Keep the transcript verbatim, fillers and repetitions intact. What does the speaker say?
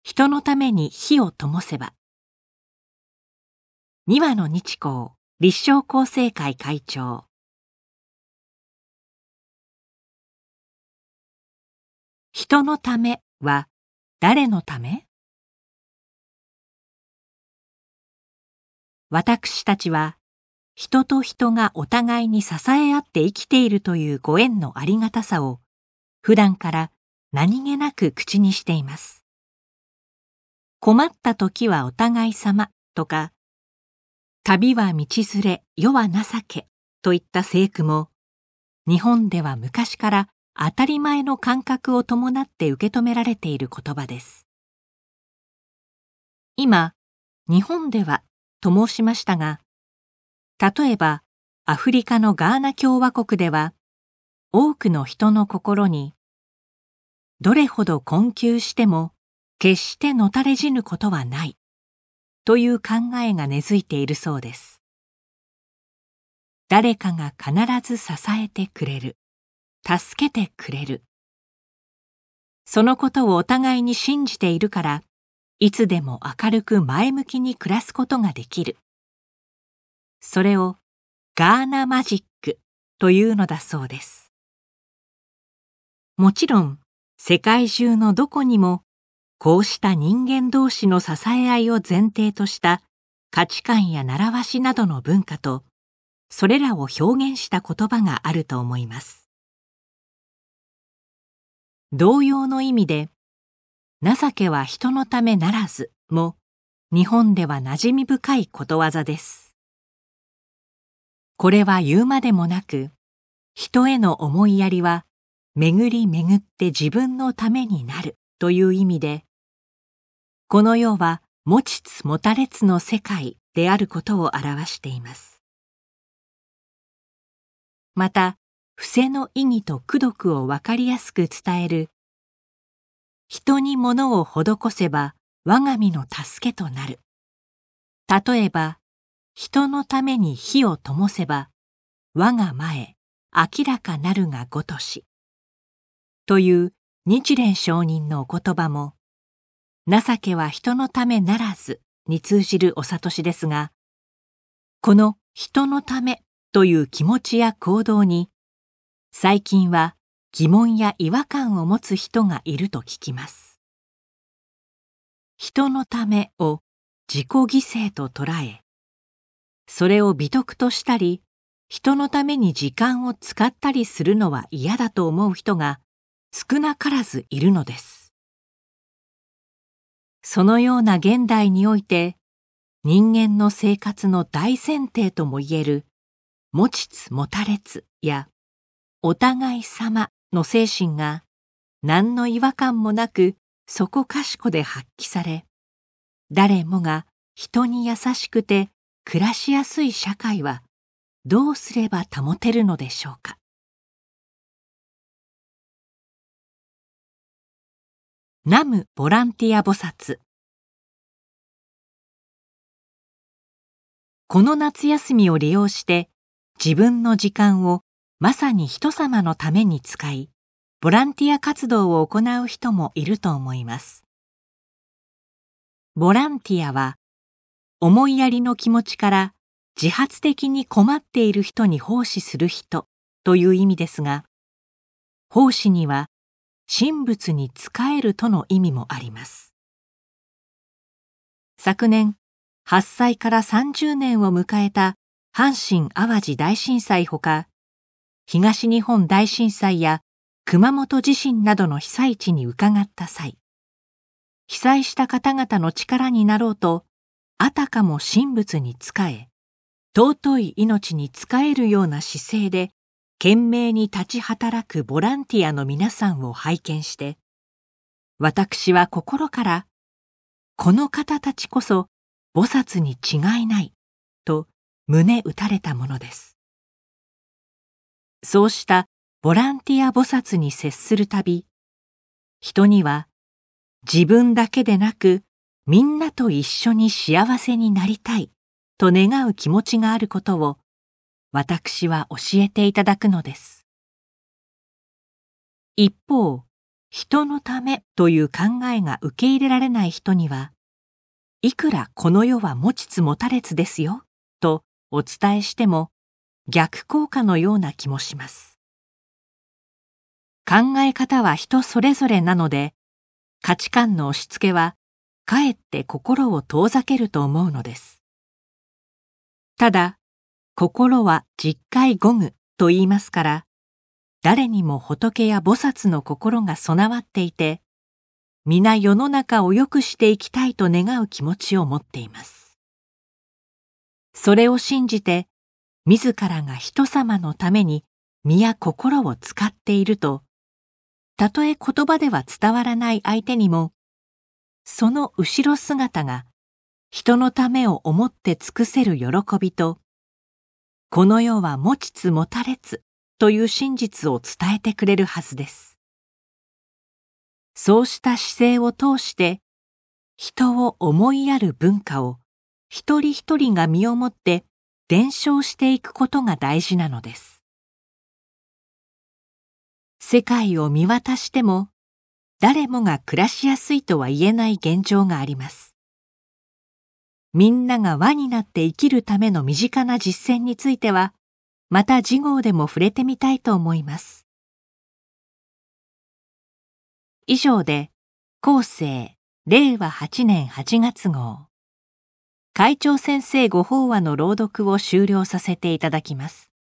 人のために火を灯せば。にわの日光立正厚生会会長。人のためは誰のため？私たちは人と人がお互いに支え合って生きているというご縁のありがたさを普段から何気なく口にしています。困った時はお互い様とか、旅は道連れ、世は情けといった聖句も、日本では昔から当たり前の感覚を伴って受け止められている言葉です。今、日本ではと申しましたが、例えばアフリカのガーナ共和国では、多くの人の心に、どれほど困窮しても決してのたれ死ぬことはないという考えが根付いているそうです。誰かが必ず支えてくれる、助けてくれる。そのことをお互いに信じているから、いつでも明るく前向きに暮らすことができる。それをガーナマジックというのだそうです。もちろん、世界中のどこにも、こうした人間同士の支え合いを前提とした価値観や習わしなどの文化と、それらを表現した言葉があると思います。同様の意味で、情けは人のためならずも、日本では馴染み深いことわざです。これは言うまでもなく、人への思いやりは、巡り巡って自分のためになるという意味で、この世は持ちつ持たれつの世界であることを表しています。また、伏せの意義と功徳をわかりやすく伝える、人に物を施せば我が身の助けとなる。例えば、人のために火を灯せば、我が前、明らかなるがごとし。という日蓮上人のお言葉も、情けは人のためならずに通じるお諭しですが、この人のためという気持ちや行動に、最近は疑問や違和感を持つ人がいると聞きます。人のためを自己犠牲と捉え、それを美徳としたり、人のために時間を使ったりするのは嫌だと思う人が少なからずいるのです。そのような現代において、人間の生活の大前提ともいえる、持ちつ持たれつや、お互い様の精神が、何の違和感もなくそこかしこで発揮され、誰もが人に優しくて暮らしやすい社会は、どうすれば保てるのでしょうか。南無ボランティア菩薩。この夏休みを利用して自分の時間をまさに人様のために使い、ボランティア活動を行う人もいると思います。ボランティアは思いやりの気持ちから自発的に困っている人に奉仕する人という意味ですが、奉仕には神仏に仕えるとの意味もあります。昨年、発災からさんじゅうねんを迎えた阪神・淡路大震災ほか、東日本大震災や熊本地震などの被災地に伺った際、被災した方々の力になろうと、あたかも神仏に仕え、尊い命に仕えるような姿勢で、懸命に立ち働くボランティアの皆さんを拝見して、私は心から、この方たちこそ菩薩に違いない、と胸打たれたものです。そうしたボランティア菩薩に接するたび、人には自分だけでなくみんなと一緒に幸せになりたいと願う気持ちがあることを私は教えていただくのです。一方、 人のためという考えが受け入れられない人には、いくらこの世は持ちつ持たれつですよとお伝えしても逆効果のような気もします。考え方は人それぞれなので、価値観の押し付けはかえって心を遠ざけると思うのです。ただ、心は十回五愚と言いますから、誰にも仏や菩薩の心が備わっていて、皆世の中を良くしていきたいと願う気持ちを持っています。それを信じて、自らが人様のために身や心を使っていると、たとえ言葉では伝わらない相手にも、その後ろ姿が人のためを思って尽くせる喜びと、この世は持ちつ持たれつという真実を伝えてくれるはずです。そうした姿勢を通して、人を思いやる文化を一人一人が身をもって伝承していくことが大事なのです。世界を見渡しても、誰もが暮らしやすいとは言えない現状があります。みんなが輪になって生きるための身近な実践については、また次号でも触れてみたいと思います。以上で、後世れいわはちねんはちがつ号、会長先生ご法話の朗読を終了させていただきます。